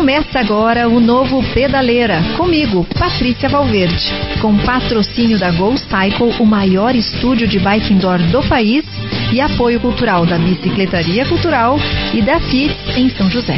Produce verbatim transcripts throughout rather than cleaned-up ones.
Começa agora o novo Pedaleira, comigo, Patrícia Valverde, com patrocínio da Go Cycle, o maior estúdio de bike indoor do país, e apoio cultural da Bicicletaria Cultural e da F I T em São José.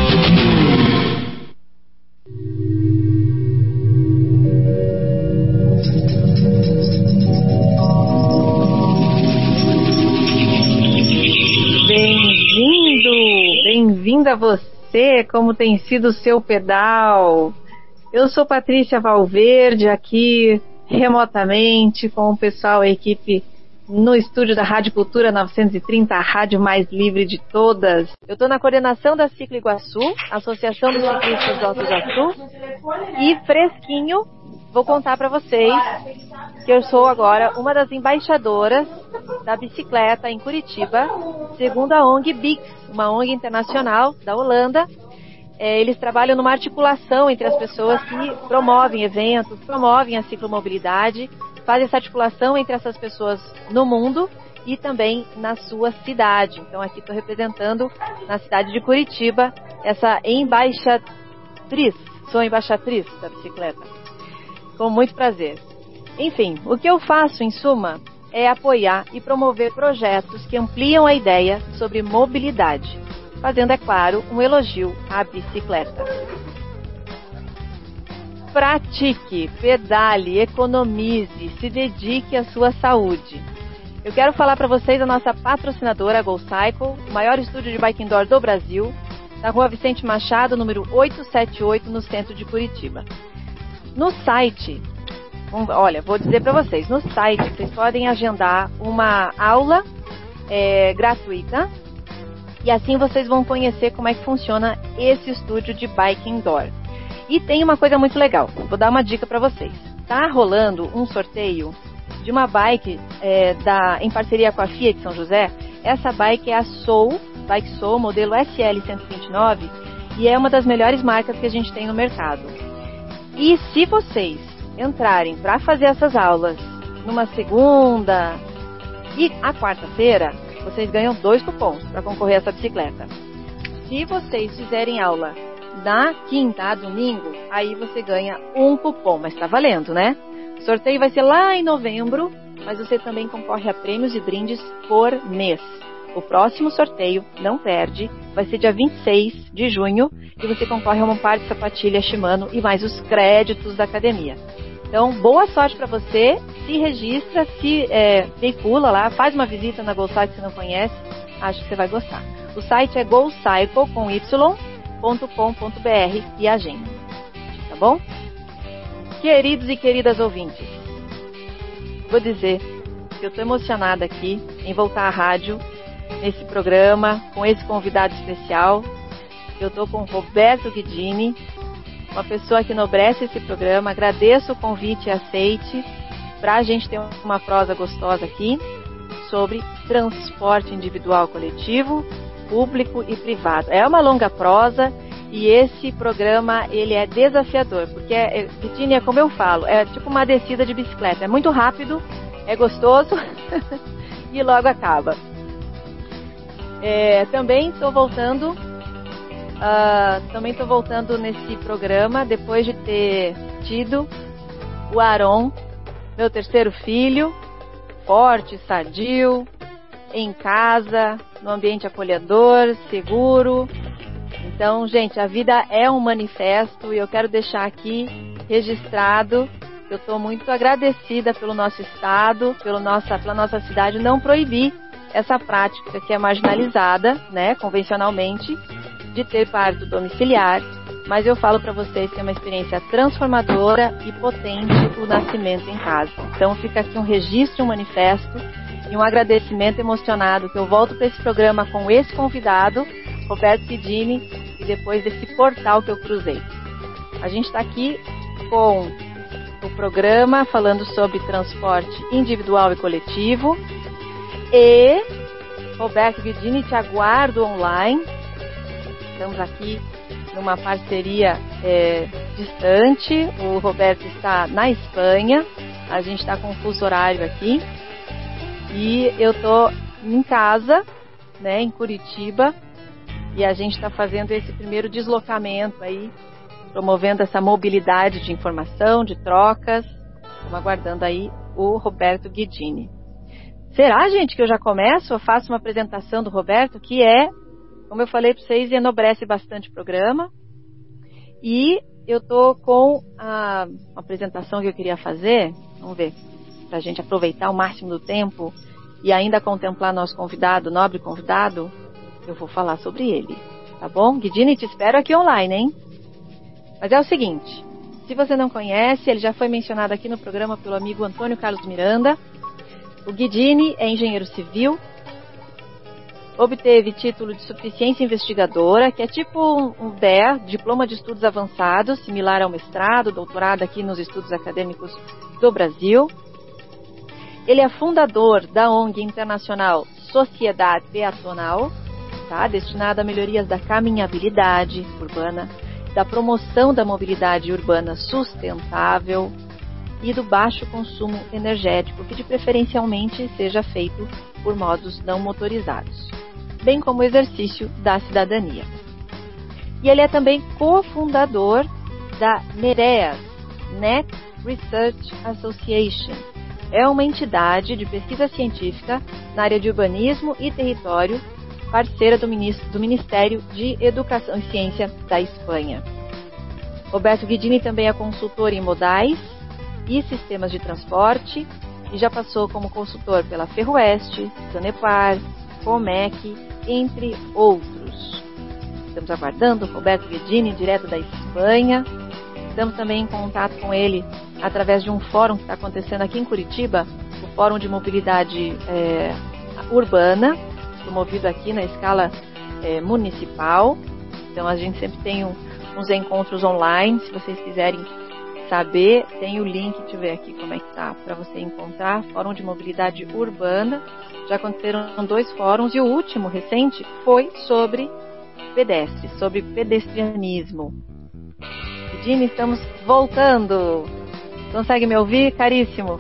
Bem-vindo, bem-vinda você, como tem sido o seu pedal? Eu sou Patrícia Valverde, aqui remotamente com o pessoal, a equipe no estúdio da Rádio Cultura novecentos e trinta, a rádio mais livre de todas. Eu estou na coordenação da Ciclo Iguaçu, Associação dos Ciclistas do Alto Iguaçu, e fresquinho, vou contar para vocês que eu sou agora uma das embaixadoras da bicicleta em Curitiba, segundo a O N G Bix, uma O N G internacional da Holanda. É, eles trabalham numa articulação entre as pessoas que promovem eventos, promovem a ciclomobilidade, fazem essa articulação entre essas pessoas no mundo e também na sua cidade. Então aqui estou representando na cidade de Curitiba essa embaixatriz, sou embaixatriz da bicicleta, com muito prazer. Enfim, o que eu faço em suma é apoiar e promover projetos que ampliam a ideia sobre mobilidade, fazendo, é claro, um elogio à bicicleta. Pratique, pedale, economize, se dedique à sua saúde. Eu quero falar para vocês a nossa patrocinadora, a Go Cycle, o maior estúdio de bike indoor do Brasil, na rua Vicente Machado, número oitocentos e setenta e oito, no centro de Curitiba. No site, olha, vou dizer para vocês, no site vocês podem agendar uma aula é, gratuita, e assim vocês vão conhecer como é que funciona esse estúdio de bike indoor. E tem uma coisa muito legal, vou dar uma dica para vocês. Tá rolando um sorteio de uma bike é, da, em parceria com a Fiat São José. Essa bike é a Soul, Bike Soul, modelo S L cento e vinte e nove, e é uma das melhores marcas que a gente tem no mercado. E se vocês entrarem para fazer essas aulas numa segunda e a quarta-feira, vocês ganham dois cupons para concorrer a essa bicicleta. Se vocês fizerem aula na quinta a domingo, aí você ganha um cupom, mas está valendo, né? O sorteio vai ser lá em novembro, mas você também concorre a prêmios e brindes por mês. O próximo sorteio, não perde, vai ser dia vinte e seis de junho, e você concorre a um par de sapatilha Shimano e mais os créditos da academia. Então, boa sorte para você, se registra, se é, veicula lá, faz uma visita na Go Cycle que você não conhece, acho que você vai gostar. O site é go cycle com y ponto com ponto b r e agenda, tá bom? Queridos e queridas ouvintes, vou dizer que eu estou emocionada aqui em voltar à rádio, nesse programa, com esse convidado especial. Eu estou com o Roberto Guidini, uma pessoa que enobrece esse programa. Agradeço o convite e aceite para a gente ter uma prosa gostosa aqui sobre transporte individual coletivo, público e privado. É uma longa prosa e esse programa ele é desafiador, porque é, Guidini, é como eu falo, é tipo uma descida de bicicleta. É muito rápido, é gostoso e logo acaba. É, também estou voltando uh, também estou voltando nesse programa depois de ter tido o Aron, meu terceiro filho, forte, sadio, em casa, no ambiente acolhedor, seguro. Então, gente, a vida é um manifesto e eu quero deixar aqui registrado que eu estou muito agradecida pelo nosso estado, pelo nossa, pela nossa cidade não proibir essa prática que é marginalizada, né, convencionalmente, de ter parto domiciliar, mas eu falo para vocês que é uma experiência transformadora e potente o nascimento em casa. Então fica aqui um registro, um manifesto e um agradecimento emocionado que eu volto para esse programa com esse convidado, Roberto Guidini, e depois desse portal que eu cruzei. A gente está aqui com o programa falando sobre transporte individual e coletivo. E Roberto Guidini, te aguardo online. Estamos aqui numa parceria é, distante. O Roberto está na Espanha. A gente está com um fuso horário aqui. E eu estou em casa, né, em Curitiba, e a gente está fazendo esse primeiro deslocamento aí, promovendo essa mobilidade de informação, de trocas. Estamos aguardando aí o Roberto Guidini. Será, gente, que eu já começo? Eu faço uma apresentação do Roberto, que é, como eu falei para vocês, enobrece bastante o programa. E eu estou com a, a apresentação que eu queria fazer, vamos ver, para a gente aproveitar o máximo do tempo e ainda contemplar nosso convidado, nobre convidado, eu vou falar sobre ele, tá bom? Guidini, te espero aqui online, hein? Mas é o seguinte, se você não conhece, ele já foi mencionado aqui no programa pelo amigo Antônio Carlos Miranda. O Guidini é engenheiro civil, obteve título de suficiência investigadora, que é tipo um, um D E R, Diploma de Estudos Avançados, similar ao mestrado, doutorado aqui nos estudos acadêmicos do Brasil. Ele é fundador da O N G internacional Sociedade Peatonal, tá? Destinada a melhorias da caminhabilidade urbana, da promoção da mobilidade urbana sustentável e do baixo consumo energético, que de preferencialmente seja feito por modos não motorizados, bem como o exercício da cidadania. E ele é também cofundador da NEREAS, Net Research Association. É uma entidade de pesquisa científica na área de urbanismo e território, parceira do Ministério de Educação e Ciência da Espanha. Roberto Guidini também é consultor em modais e sistemas de transporte e já passou como consultor pela Ferroeste, Sanepar, Comec, entre outros. Estamos aguardando o Roberto Guidini, direto da Espanha. Estamos também em contato com ele através de um fórum que está acontecendo aqui em Curitiba, o Fórum de Mobilidade é, Urbana, promovido aqui na escala é, municipal. Então a gente sempre tem um, uns encontros online, se vocês quiserem saber, tem o link, deixa eu ver aqui como é que tá, para você encontrar, Fórum de Mobilidade Urbana. Já aconteceram dois fóruns e o último, recente, foi sobre pedestres, sobre pedestrianismo. Guidini, estamos voltando. Consegue me ouvir, caríssimo?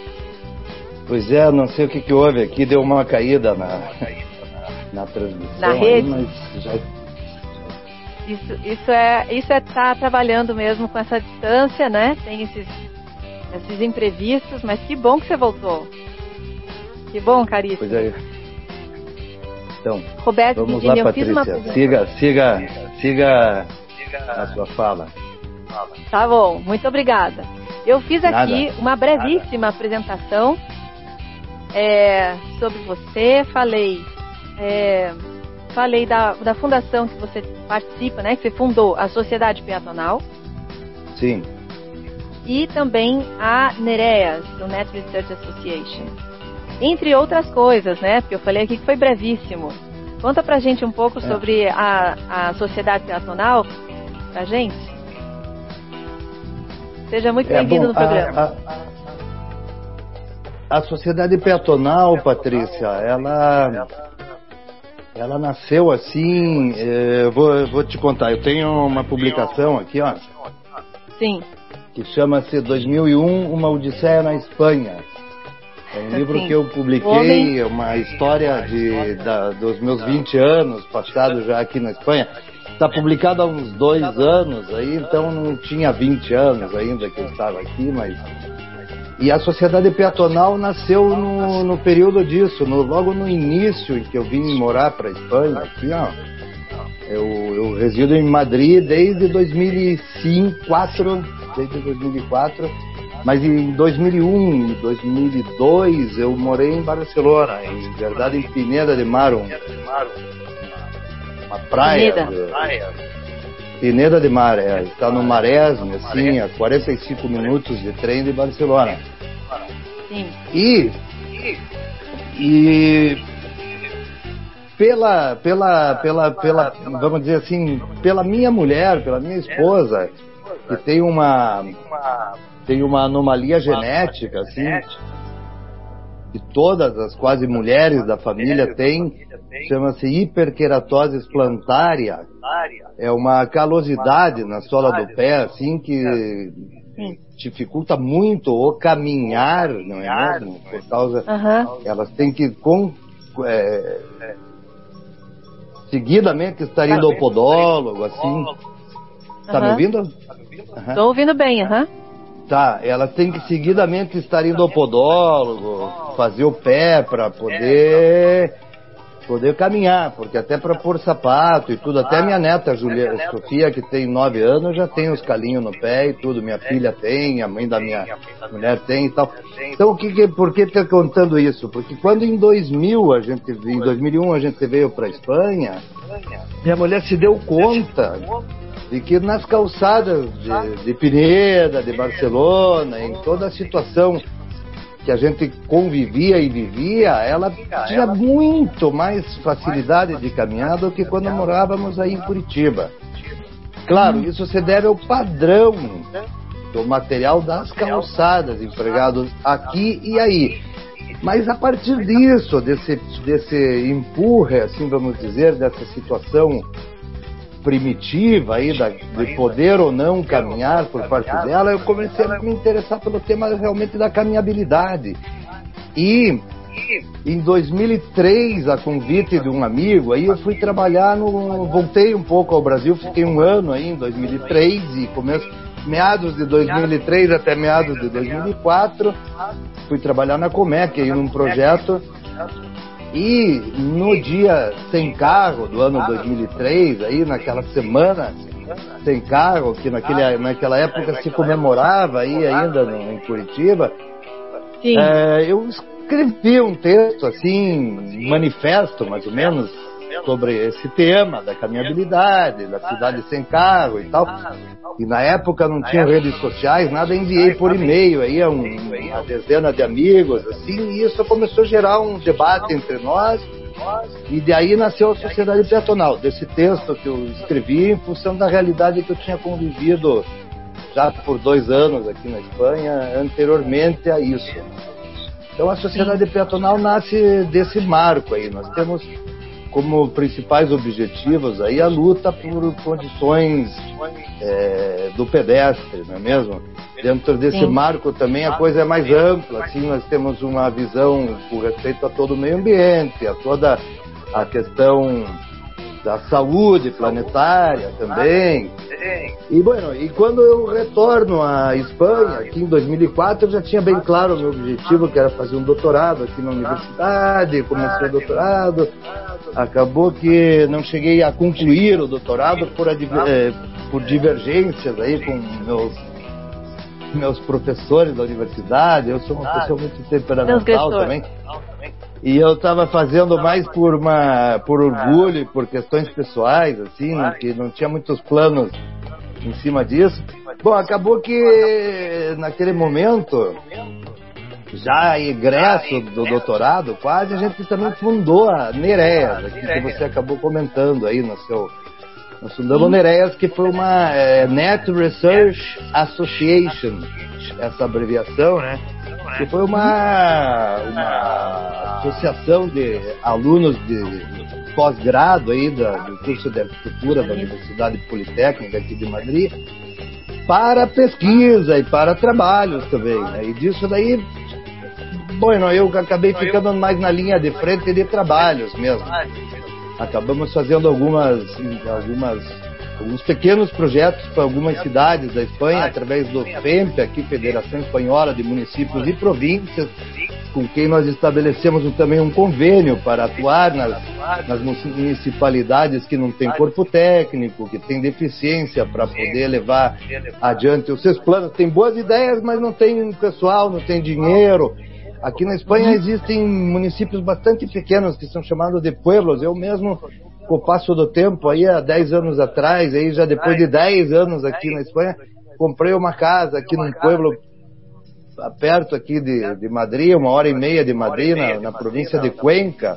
Pois é, não sei o que, que houve aqui, deu uma caída na, na transmissão. Na rede? Aí, mas já... Isso, isso é isso é estar trabalhando mesmo com essa distância, né? Tem esses, esses imprevistos, mas que bom que você voltou. Que bom, caríssimo. Pois é. Então, Roberto, vamos Guidini, lá, eu fiz uma Patrícia. Siga, siga, siga a sua fala. Tá bom, muito obrigada. Eu fiz Nada. aqui uma brevíssima Nada. apresentação é, sobre você. Falei, é, falei da, da fundação que você participa, né? Que você fundou, a Sociedade Peatonal. Sim. E também a NEREAS, do Net Research Association. Entre outras coisas, né? Porque eu falei aqui que foi brevíssimo. Conta pra gente um pouco é. sobre a, a Sociedade Peatonal, pra gente. Seja muito é, bem-vindo no programa. A, a, a Sociedade Peatonal, Patrícia, ela, ela nasceu assim, eu vou, vou te contar, eu tenho uma publicação aqui, ó. Sim. Que chama-se dois mil e um, Uma Odisseia na Espanha. É um livro Sim. que eu publiquei, uma história de, da, dos meus vinte anos passados já aqui na Espanha. Está publicado há uns dois anos aí, então não tinha vinte anos ainda que eu estava aqui, mas... E a Sociedade Peatonal nasceu no, no período disso, no, logo no início em que eu vim morar para a Espanha, aqui, ó. Eu, eu resido em Madrid desde dois mil e quatro, desde dois mil e quatro, mas em dois mil e um e dois mil e dois eu morei em Barcelona, em verdade em Pineda de Mar, um, uma praia. Pineda. Pineda de Mar, é, está no Maresme, assim, a quarenta e cinco minutos de trem de Barcelona. Sim. E, e pela, pela, pela, pela, vamos dizer assim, pela minha mulher, pela minha esposa, que tem uma, tem uma anomalia genética, assim, que todas as quase mulheres da família têm, chama-se hiperqueratose plantária. É uma calosidade na sola do pé, assim, que dificulta muito o caminhar, não é mesmo? Por causa, uhum. elas têm que com, é, seguidamente estar indo ao podólogo, assim. Tá Uhum. me ouvindo? Estou ouvindo bem, aham. Uhum. Tá, ela tem que seguidamente estar indo ao podólogo, fazer o pé para poder poder caminhar, porque até para pôr sapato e tudo, até minha neta Julia, Sofia, que tem nove anos, já tem os calinhos no pé e tudo, minha filha tem, a mãe da minha mulher tem e tal. Então, o que, que, por que estou contando isso? Porque quando em dois mil, a gente, em dois mil e um a gente veio para a Espanha, minha mulher se deu conta de que nas calçadas de, de Pineda, de Barcelona, em toda a situação que a gente convivia e vivia, ela tinha muito mais facilidade de caminhar do que quando morávamos aí em Curitiba. Claro, isso se deve ao padrão do material das calçadas empregados aqui e aí. Mas a partir disso, desse, desse empurre, assim vamos dizer, dessa situação primitiva aí da, de poder ou não caminhar por parte dela, eu comecei a me interessar pelo tema realmente da caminhabilidade. E em dois mil e três, a convite de um amigo, aí eu fui trabalhar no... voltei um pouco ao Brasil, fiquei um ano aí em dois mil e três e começo, meados de dois mil e três até meados de dois mil e quatro, fui trabalhar na Comec aí num projeto. E no dia sem carro do ano dois mil e três, aí naquela semana sem carro, que naquele, naquela época se comemorava aí ainda no, em Curitiba, é, eu escrevi um texto assim, manifesto mais ou menos, sobre esse tema da caminhabilidade, da cidade sem carro e tal. E na época não tinha redes sociais, nada, enviei por e-mail aí a um, uma dezena de amigos, assim, e isso começou a gerar um debate entre nós, e daí nasceu a Sociedade Peatonal, desse texto que eu escrevi em função da realidade que eu tinha convivido já por dois anos aqui na Espanha, anteriormente a isso. Então a Sociedade Peatonal nasce desse marco aí, nós temos como principais objetivos aí a luta por condições é, do pedestre, não é mesmo? Dentro desse Sim. marco também a coisa é mais ampla, assim, nós temos uma visão com respeito a todo o meio ambiente, a toda a questão da saúde planetária também. E, bueno, e quando eu retorno à Espanha, aqui em dois mil e quatro, eu já tinha bem claro o meu objetivo, que era fazer um doutorado aqui na universidade, comecei o doutorado, acabou que não cheguei a concluir o doutorado por, eh, por divergências aí com meus, meus professores da universidade, eu sou uma pessoa muito temperamental também. E eu estava fazendo mais por uma por orgulho e por questões pessoais, assim, que não tinha muitos planos em cima disso. Bom, acabou que naquele momento, já egresso do doutorado, quase, a gente também fundou a Nereas, aqui, que você acabou comentando aí no seu... Nós fundamos a Nereas, que foi uma é, Net Research Association, essa abreviação, né? Que foi uma, uma associação de alunos de pós-grado aí da, do curso de arquitetura da Universidade Politécnica aqui de Madrid, para pesquisa e para trabalhos também, né? E disso daí, bom, eu acabei ficando mais na linha de frente de trabalhos mesmo. Acabamos fazendo algumas, algumas, alguns pequenos projetos para algumas cidades da Espanha, através do FEMP, aqui, Federação Espanhola de Municípios e Províncias, com quem nós estabelecemos também um convênio para atuar nas, nas municipalidades que não têm corpo técnico, que têm deficiência para poder levar adiante os seus planos. Tem boas ideias, mas não tem pessoal, não tem dinheiro. Aqui na Espanha existem municípios bastante pequenos que são chamados de pueblos. Eu mesmo, com o passo do tempo, aí há dez anos atrás, aí já depois de dez anos aqui na Espanha, comprei uma casa aqui num pueblo perto aqui de, de Madrid, uma hora e meia de Madrid, na, na província de Cuenca.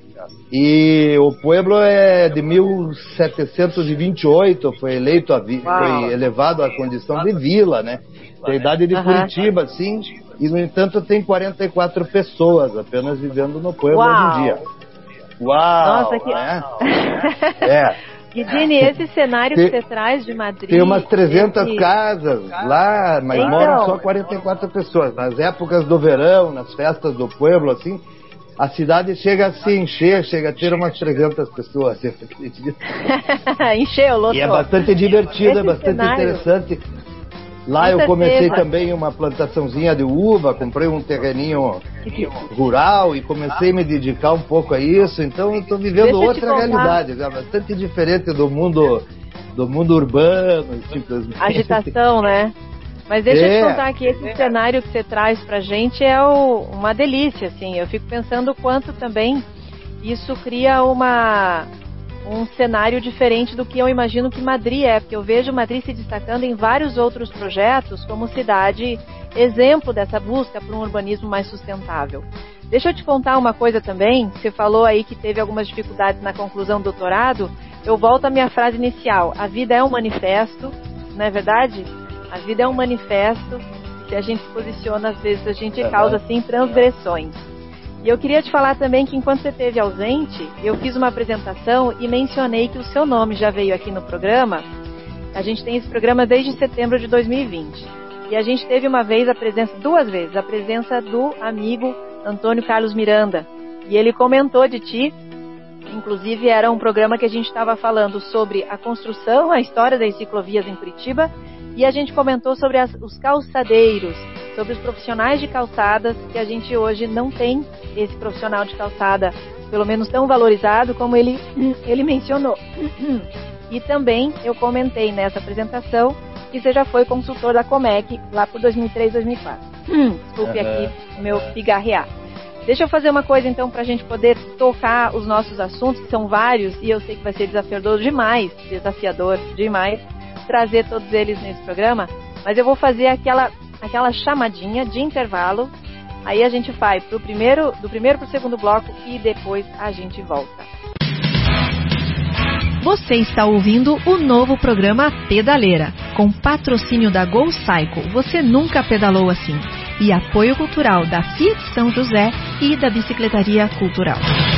E o pueblo é de mil setecentos e vinte e oito, foi eleito, a vi, foi elevado à condição de vila, né? Da idade de Curitiba, assim. E, no entanto, tem quarenta e quatro pessoas apenas vivendo no pueblo hoje em dia. Uau! Nossa, que... né? É. Guidini, esse cenário tem, que você traz de Madrid... Tem umas trezentas esse... casas lá, mas então... moram só quarenta e quatro pessoas. Nas épocas do verão, nas festas do pueblo, assim, a cidade chega a se encher, chega a ter umas trezentas pessoas, eu acredito. Encheu, lotou. E é bastante divertido, Esse é bastante cenário... interessante. Lá Com eu comecei certeza. também uma plantaçãozinha de uva, comprei um terreninho rural e comecei a me dedicar um pouco a isso, então eu estou vivendo Deixa eu te outra contar. realidade, né? Bastante diferente do mundo, do mundo urbano, simplesmente. Agitação, né? Mas deixa É. eu te contar que esse cenário que você traz pra gente é o, uma delícia, assim. Eu fico pensando o quanto também isso cria uma, um cenário diferente do que eu imagino que Madrid é, porque eu vejo Madrid se destacando em vários outros projetos como cidade exemplo dessa busca por um urbanismo mais sustentável. Deixa eu te contar uma coisa também, você falou aí que teve algumas dificuldades na conclusão do doutorado, eu volto à minha frase inicial, a vida é um manifesto, não é verdade? A vida é um manifesto, se a gente se posiciona, às vezes a gente causa assim transgressões. E eu queria te falar também que enquanto você esteve ausente, eu fiz uma apresentação e mencionei que o seu nome já veio aqui no programa. A gente tem esse programa desde setembro de dois mil e vinte. E a gente teve uma vez a presença, duas vezes, a presença do amigo Antônio Carlos Miranda. E ele comentou de ti, inclusive era um programa que a gente estava falando sobre a construção, a história das ciclovias em Curitiba, e a gente comentou sobre as, os calçadeiros, sobre os profissionais de calçadas, que a gente hoje não tem esse profissional de calçada, pelo menos tão valorizado como ele, ele mencionou. E também eu comentei nessa apresentação que você já foi consultor da Comec lá por dois mil e três, dois mil e quatro. Desculpe uhum. aqui o meu pigarrear. Deixa eu fazer uma coisa então para a gente poder tocar os nossos assuntos, que são vários, e eu sei que vai ser desafiador demais, desafiador demais, trazer todos eles nesse programa, mas eu vou fazer aquela, aquela chamadinha de intervalo, aí a gente vai pro primeiro, do primeiro para o segundo bloco e depois a gente volta. Você está ouvindo o novo programa Pedaleira, com patrocínio da Go Cycle, você nunca pedalou assim, e apoio cultural da Fiat São José e da Bicicletaria Cultural.